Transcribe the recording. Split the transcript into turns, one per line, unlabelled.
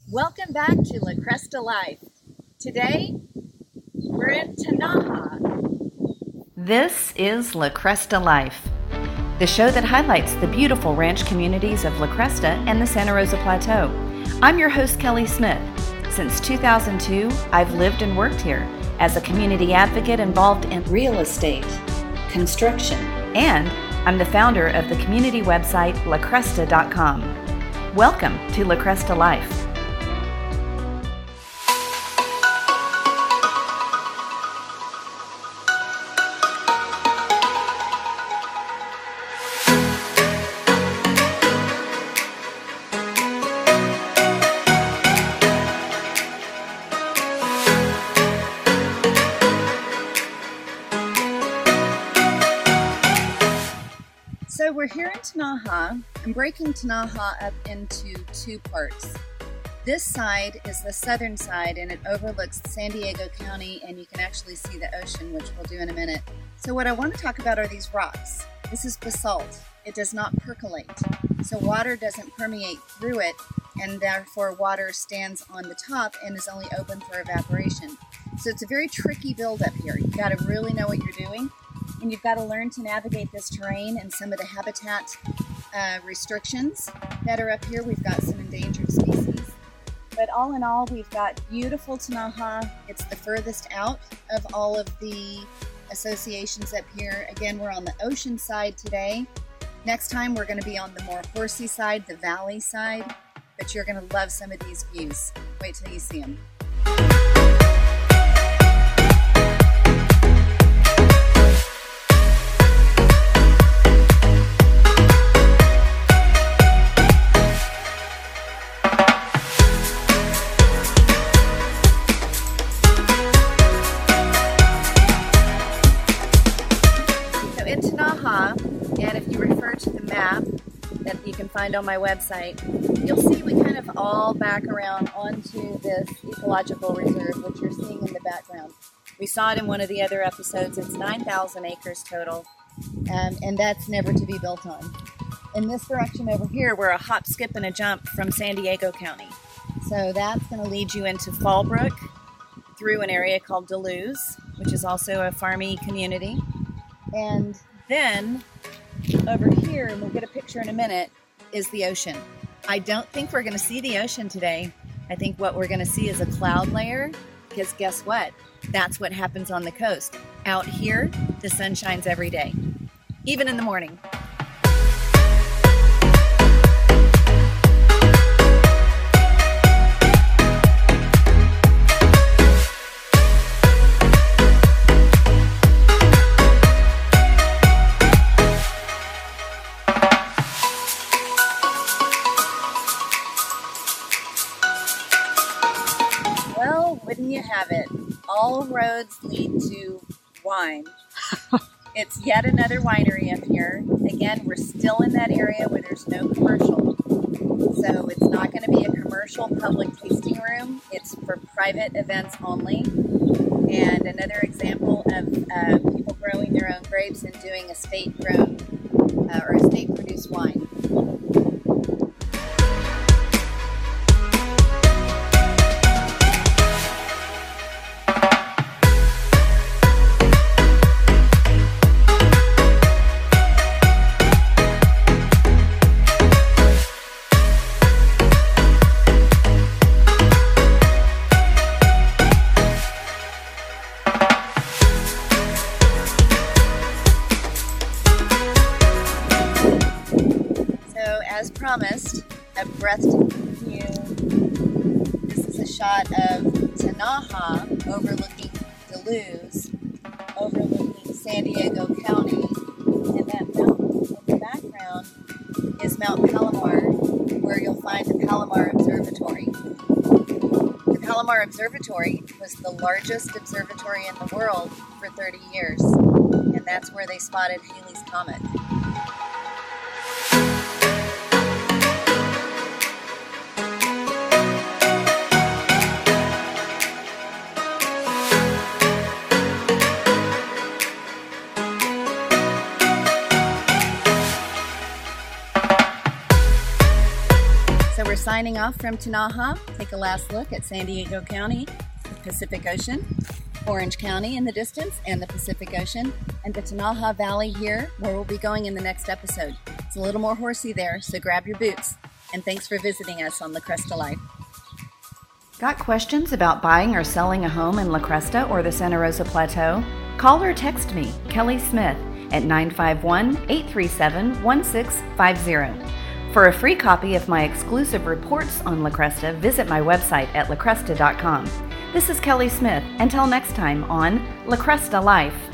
Welcome back to La Cresta Life. Today, we're in Tinaja.
This is La Cresta Life, the show that highlights the beautiful ranch communities of La Cresta and the Santa Rosa Plateau. I'm your host, Kelly Smith. Since 2002, I've lived and worked here as a community advocate involved in real estate, construction, and I'm the founder of the community website lacresta.com. Welcome to La Cresta Life.
So we're here in Tinaja. I'm breaking Tinaja up into two parts. This side is the southern side and it overlooks San Diego County and you can actually see the ocean, which we'll do in a minute. So what I want to talk about are these rocks. This is basalt. It does not percolate. So water doesn't permeate through it and therefore water stands on the top and is only open for evaporation. So it's a very tricky buildup here. You've got to really know what you're doing. And you've got to learn to navigate this terrain and some of the habitat restrictions that are up here. We've got some endangered species. But all in all, we've got beautiful Tinaja. It's the furthest out of all of the associations up here. Again, we're on the ocean side today. Next time, we're going to be on the more horsey side, the valley side. But you're going to love some of these views. Wait till you see them. In Tinaja, and if you refer to the map that you can find on my website, you'll see we kind of all back around onto this ecological reserve, which you're seeing in the background. We saw it in one of the other episodes. It's 9,000 acres total, and that's never to be built on. In this direction over here, we're a hop, skip, and a jump from San Diego County. So that's going to lead you into Fallbrook through an area called Deleuze, which is also a farmy community. And then over here, and we'll get a picture in a minute, is the ocean. I don't think we're going to see the ocean today. I think what we're going to see is a cloud layer, because guess what? That's what happens on the coast. Out here, the sun shines every day, even in the morning. Well, wouldn't you have it? All roads lead to wine. It's yet another winery up here. Again, we're still in that area where there's no commercial. So it's not going to be a commercial public tasting room. It's for private events only. And another example of people growing their own grapes and doing estate-grown or estate-produced wine. As promised, a breathtaking view. This is a shot of Tinaja overlooking Deleuze, overlooking San Diego County, and that mountain in the background is Mount Palomar, where you'll find the Palomar Observatory. The Palomar Observatory was the largest observatory in the world for 30 years, and that's where they spotted Halley's Comet. So we're signing off from Tinaja. Take take a last look at San Diego County, the Pacific Ocean, Orange County in the distance, and the Pacific Ocean, and the Tinaja Valley here, where we'll be going in the next episode. It's a little more horsey there, so grab your boots. And thanks for visiting us on La Cresta Life.
Got questions about buying or selling a home in La Cresta or the Santa Rosa Plateau? Call or text me, Kelly Smith, at 951-837-1650. For a free copy of my exclusive reports on La Cresta, visit my website at lacresta.com. This is Kelly Smith. Until next time on La Cresta Life.